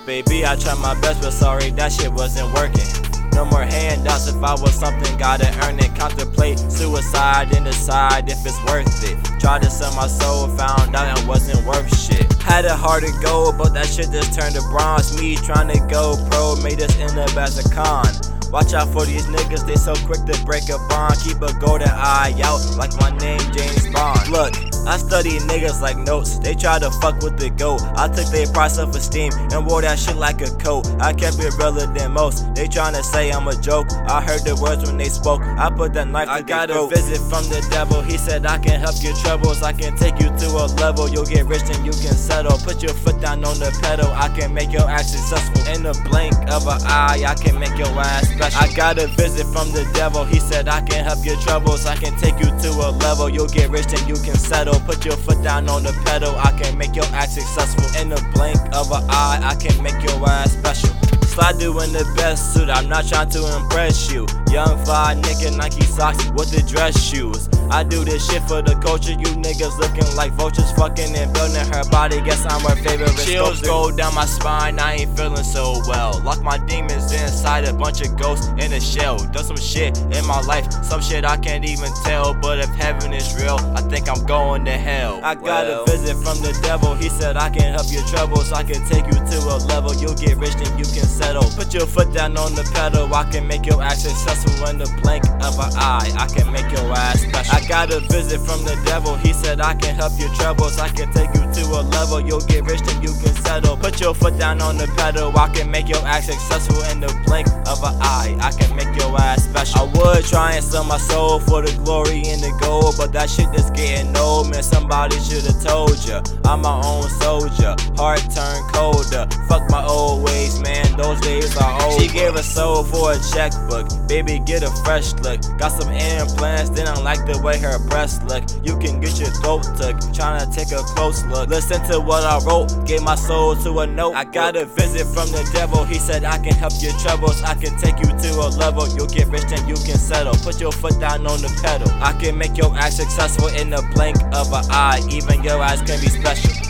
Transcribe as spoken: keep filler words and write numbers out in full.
baby, I tried my best, but sorry, that shit wasn't working. No more handouts, if I was something, gotta earn it. Contemplate suicide and decide if it's worth it. Tried to sell my soul, found out it wasn't worth shit. Had a heart to go, but that shit just turned to bronze. Me trying to go pro, made us end up as a con. Watch out for these niggas, they so quick to break a bond. Keep a golden eye out, like my name James Bond. Look, I study niggas like notes, they try to fuck with the GOAT. I took their price of esteem and wore that shit like a coat. I kept it realer than most, they tryna say I'm a joke. I heard the words when they spoke, I put that knife to their throat. I got a visit from the devil, he said I can help your troubles. I can take you to a level, you'll get rich and you can settle. Put your foot down on the pedal, I can make your ass successful. In the blink of an eye, I can make your ass special. I got a visit from the devil, he said I can help your troubles. I can take you to a level, you'll get rich and you can settle. Put your foot down on the pedal, I can make your ass successful. In the blink of an eye, I can make your ass special. Slide doing the best suit, I'm not trying to impress you. Young fly nigga, Nike socks with the dress shoes. I do this shit for the culture, you niggas looking like vultures. Fucking and building her body, guess I'm her favorite. Chills go down my spine, I ain't feeling so well. Lock my demons inside a bunch of ghosts in a shell. Done some shit in my life, some shit I can't even tell. But if heaven is real, I think I'm going to hell. I got well. a visit from the devil, he said I can help your troubles. I can take you to a level, you'll get rich and you can settle. Put your foot down on the pedal, I can make your ass successful. In the blink of an eye, I can make your ass special. I got a visit from the devil, he said I can help your troubles. I can take you to a level, you'll get rich and you can settle. Put your foot down on the pedal, I can make your ass successful. In the blink of an eye, I can make your ass special. I would try and sell my soul for the glory and the gold, but that shit just getting old, man. Somebody should've told ya I'm my own soldier, heart turned colder. Fuck my old ways, man, those days are over. She gave her soul for a checkbook, baby get a fresh look. Got some implants, didn't like the way her breasts look. You can get your throat took, tryna take a close look. Listen to what I wrote, gave my soul to a note. I got a visit from the devil, he said I can help your troubles. I can take you to a level, you'll get rich and you can settle. Put your foot down on the pedal, I can make your ass successful. In the blink of an eye, even your ass can be special.